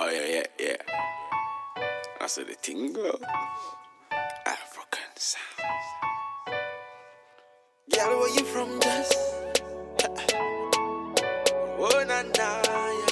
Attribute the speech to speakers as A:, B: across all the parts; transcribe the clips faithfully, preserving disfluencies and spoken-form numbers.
A: Oh yeah, yeah, yeah. That's how the thing go. African sound. Girl, where you from, just? Oh na na, yeah.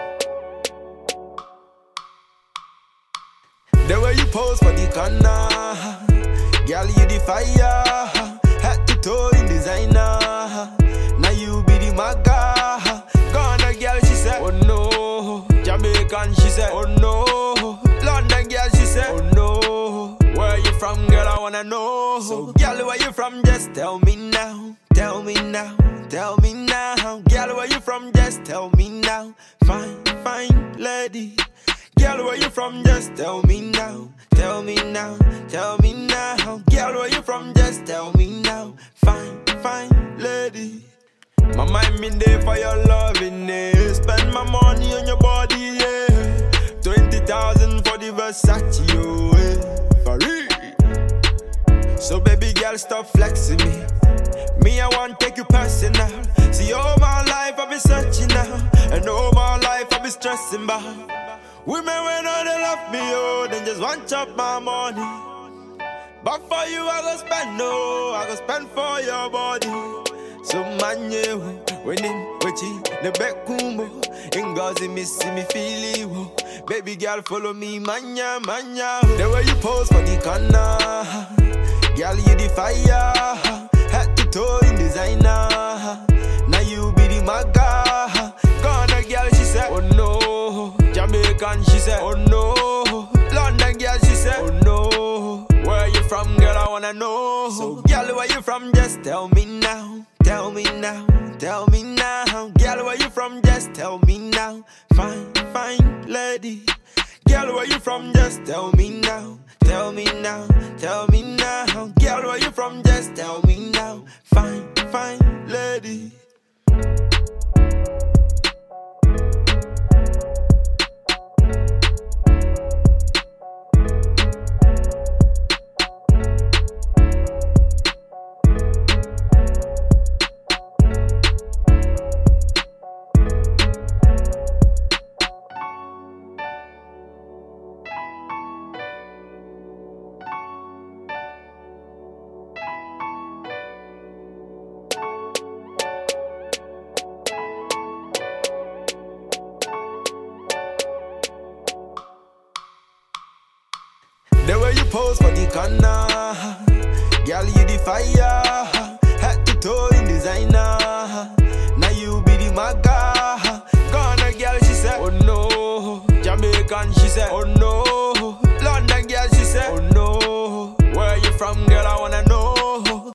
A: The way you pose for the corner, girl, you the fire. Head to toe in designer. Now you be the maga. Ghana girl, she said, oh no. Jamaican, she said, oh no. London girl, she said, oh no. Where you from, girl, I wanna know. So, girl, where you from, just tell me now. Tell me now, tell me now. Girl, where you from, just tell me now. Fine, fine lady. Girl, where you from, just tell me now. Tell me now, tell me now. Girl, where you from, just tell me now. Fine, fine lady. My mind been there for your loving, eh. Spend my money on your body, yeah. Twenty thousand for the Versace, oh, eh. For real. So baby girl, stop flexing me. Me, I want take you personal. See, all my life I've been searching now, and all my life I've been stressing about women when all they love me, oh, then just want chop my money. But for you, I go spend, no, I go spend for your body. So man, you, when him, watching the back kumbo, Ngozi missing me feel you. Baby girl, follow me, manya, manya. The way you pose for the corner, girl, you the fire. Head to toe in designer. Now you be the maga. Ghana girl, she said, oh no. Jamaican, she said, oh no. London girl, she said, oh no. Where you from, girl, I wanna know. So, girl, where you from, just tell me now. Tell me now, tell me now. Girl, where you from, just tell me now. Fine, fine lady. Girl, where you from, just tell me now. Tell me now, tell me now. Girl, where you from, just tell me now. Fine, fine lady. The way you pose for the corner, girl, you the fire. Head to toe in designer. Now you be the maga. Ghana girl, she said, oh no. Jamaican, she said, oh no.